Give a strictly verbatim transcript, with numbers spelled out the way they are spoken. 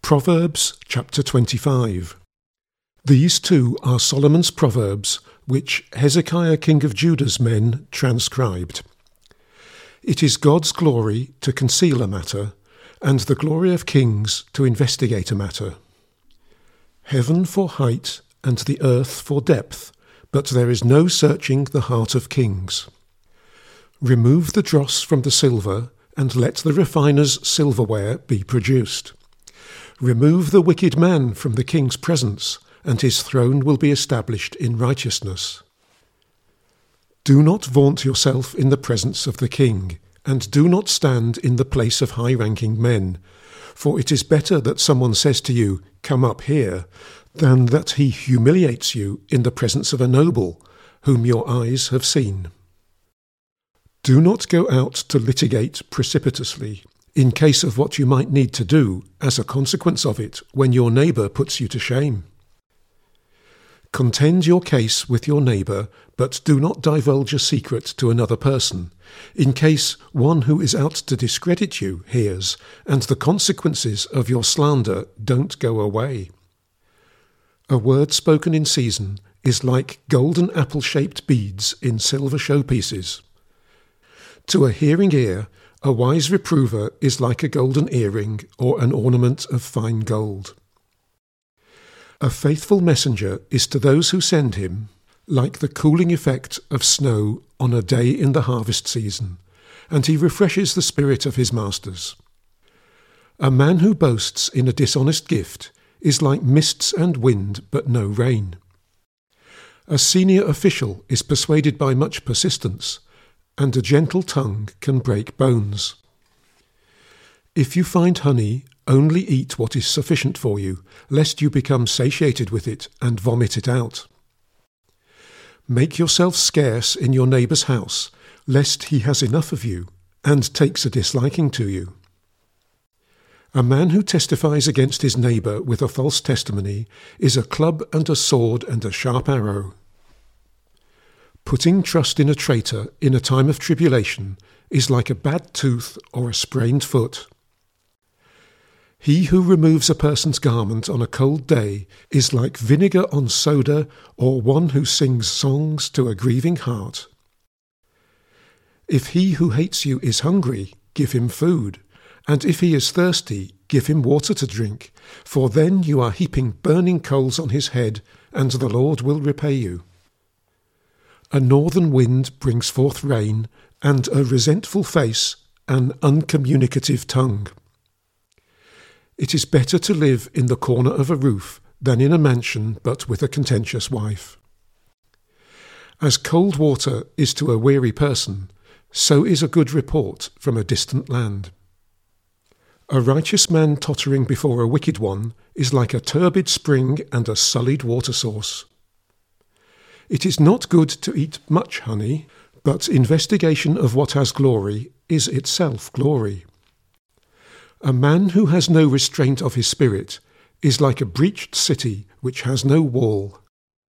Proverbs chapter twenty-five. These two are Solomon's Proverbs, which Hezekiah king of Judah's men transcribed. It is God's glory to conceal a matter, and the glory of kings to investigate a matter. Heaven for height, and the earth for depth, but there is no searching the heart of kings. Remove the dross from the silver, and let the refiner's silverware be produced. Remove the wicked man from the king's presence, and his throne will be established in righteousness. Do not vaunt yourself in the presence of the king, and do not stand in the place of high-ranking men, for it is better that someone says to you, "Come up here," than that he humiliates you in the presence of a noble, whom your eyes have seen. Do not go out to litigate precipitously, in case of what you might need to do as a consequence of it when your neighbour puts you to shame. Contend your case with your neighbour, but do not divulge a secret to another person, in case one who is out to discredit you hears, and the consequences of your slander don't go away. A word spoken in season is like golden apple-shaped beads in silver showpieces. To a hearing ear, a wise reprover is like a golden earring or an ornament of fine gold. A faithful messenger is to those who send him like the cooling effect of snow on a day in the harvest season, and he refreshes the spirit of his masters. A man who boasts in a dishonest gift is like mists and wind but no rain. A senior official is persuaded by much persistence, and a gentle tongue can break bones. If you find honey, only eat what is sufficient for you, lest you become satiated with it and vomit it out. Make yourself scarce in your neighbour's house, lest he has enough of you and takes a disliking to you. A man who testifies against his neighbour with a false testimony is a club and a sword and a sharp arrow. Putting trust in a traitor in a time of tribulation is like a bad tooth or a sprained foot. He who removes a person's garment on a cold day is like vinegar on soda, or one who sings songs to a grieving heart. If he who hates you is hungry, give him food, and if he is thirsty, give him water to drink, for then you are heaping burning coals on his head, and the Lord will repay you. A northern wind brings forth rain, and a resentful face an uncommunicative tongue. It is better to live in the corner of a roof than in a mansion but with a contentious wife. As cold water is to a weary person, so is a good report from a distant land. A righteous man tottering before a wicked one is like a turbid spring and a sullied water source. It is not good to eat much honey, but investigation of what has glory is itself glory. A man who has no restraint of his spirit is like a breached city which has no wall.